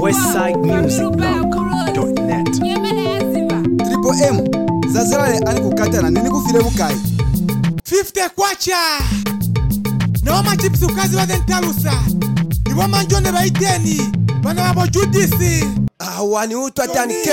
westsidemusic.net. Triple M zazirale ali kukatana nini kufile bukai 50 kwacha Naoma chips ukazi wa dentalusa Iwa manjone baiteni Bana wabo judisi wani utwa tanike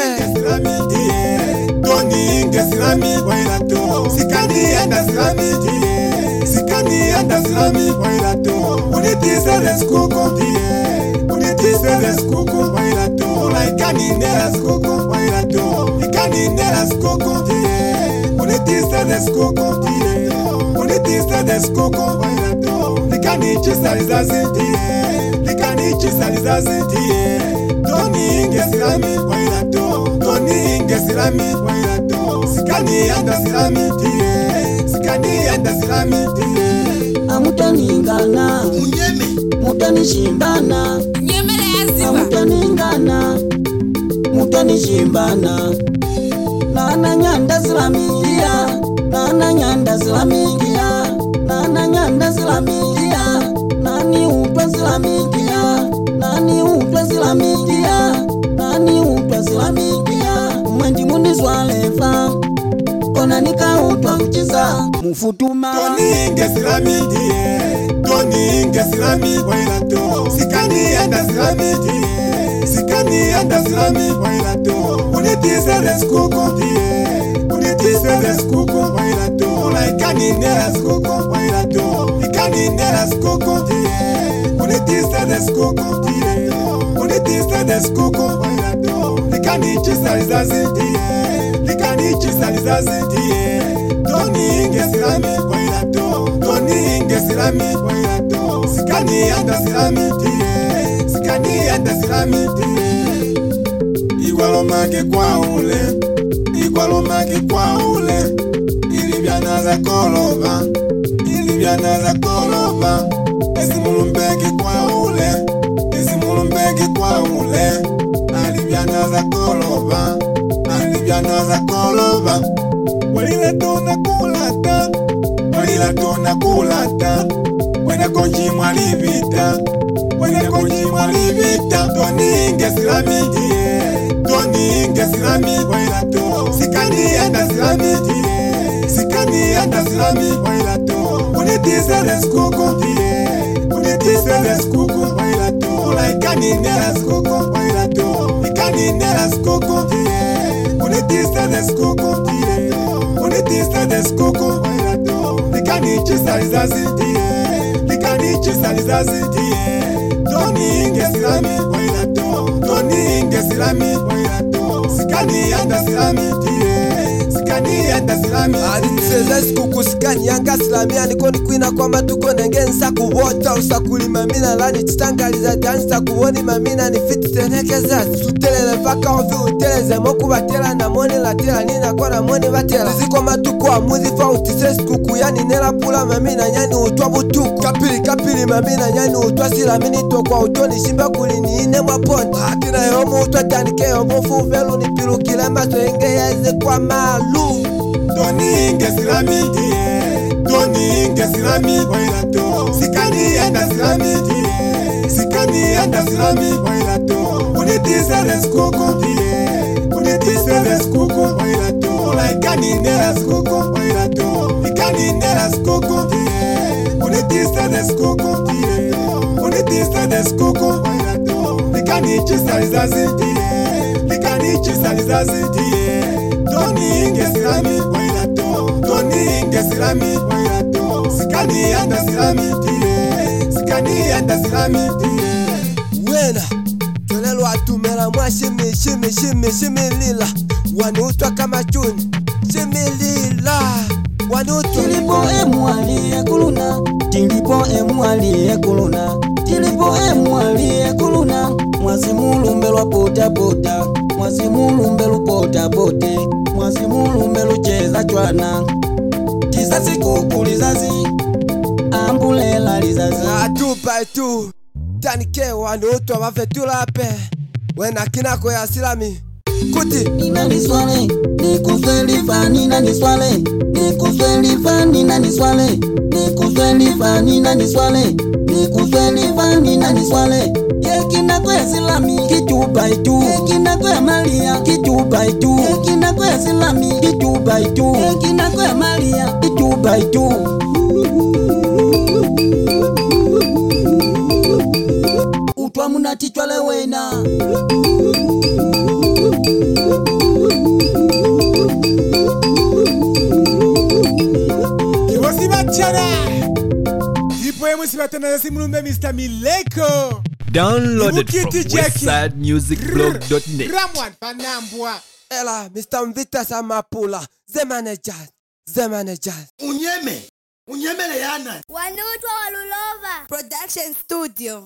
Toni inge silami wailato Sikani anda silami Sikani anda silami wailato Unitise reskuko Unitise reskuko wailato Laikani nera skuko wailato Ikani nera skuko Unitise reskuko Unitise reskuko wailato Likani chisa lizazi Likani chisa lizazi Toni inge silami wailato Toni inge silami wailato Sikani anda silami Sikani anda silami Amutaningana Unyeme Mutanishindana Amutaningana Mutanishindana Nana nyanda silamigia Nana nyanda silamigia Nana nyanda silamigia Nani utwa silamigia Nani utwa silamigia Nani utwa silamigia Mwendi mundi swalefa Kona nika utwa kuchiza Mufutuma Toni inge silami Toni inge silami wailato Sikani anda silami Sikani anda silami wailato Unitise reskuko Unitise reskuko wailato Laikani nera skuko wailato Ikani nera skuko Unitise reskuko Unitise reskuko wailato Likani chisa lizazi Likani chisa lizazi Toni inge silami wailato Toni inge silami wailato Sikani anda silami Sikani anda silami Igualomake kwa ule Igualomake kwa ule Ilibyana za koloba Ilibyana za koloba Esimulumbeke kwa ule Esimulumbeke kwa ule Alibyana za koloba Alibyana za koloba Walila tona kulata Walila tona kulata Wena konji mwalibita Wena konji mwalibita Toni inge silami Toni inge silami wailato Sikani anda silami Sikani anda silami wailato Unitise reskuko Unitise reskuko wailato Laikani nera skuko wailato Ikani nera skuko Unitise reskuko Unitise reskuko wailato Likani chisa lizazi Likani chisa lizazi Toni inge silami wailato Toni inge silami wailato Sikani anda silami Sikani anda silami Aliseza sikuku sikani yanga silami Anikoni kuina kwa matuko nengensa kuwota Usakuli mamina lani chitangaliza dansa Kuwoni mamina ni fiti tenekeza Sutelele vaka ofi uteleze Moku batela na moni latela Nina kwa na moni batela Niziko matuko wa muzifa utise sikuku Yani nela pula mamina nyani utwa butuku Kapili mamina nyani utwa silamini Tokwa utoni shimba kulini ine mwaponi Akina yomu utwa tanike yomu fuvelu Nipilu kile maso enge yaze kwa malu Toni inge silami Toni inge silami wailato Sikani anda silami Sikani anda silami wailato Unitise reskuko Unitise reskuko wailato Laikani nera skuko wailato Ikani nera skuko Unitise reskuko Unitise reskuko wailato Likani chisa lizazi Likani chisa lizazi Toni inge silami wailato Toni inge silami wailato Sikani anda silami Sikani anda silami Wena Tolelo atumela mwa shimi lila Wanutwa kama chuni Shimi lila Wanutwa Tilipo emuali ekuluna Tilipo emuali ekuluna Tilipo emuali ekuluna Mwazimulumbelwa pota pota Mwazimulumbelu pota pote Mwazimulumbelu cheza chwana Kizazi kukulizazi Ambulela lizazi Atupa tu Tanike wanutwa wafetulape Wena kinako ya silami Kuti Nina niswale Nikufelifa nina niswale Nikufelifa nina niswale Nikufelifa nina niswale Nikufelifa nina niswale Yekina kwe kwe silami kitu by two kina kwe malia kitu by two kina kwe silami kitu by two kina kwe malia kitu by two utwa munatichwa lewena kibosi bachara ipo emusi batana simulumbe Mr. Mileko. Downloaded from westsidemusicblog.net. Ramwan Panambwa. Ela, Mr. Mvita Samapula. The managers. Unyeme le yana. Wanutwa Walulova Production Studio.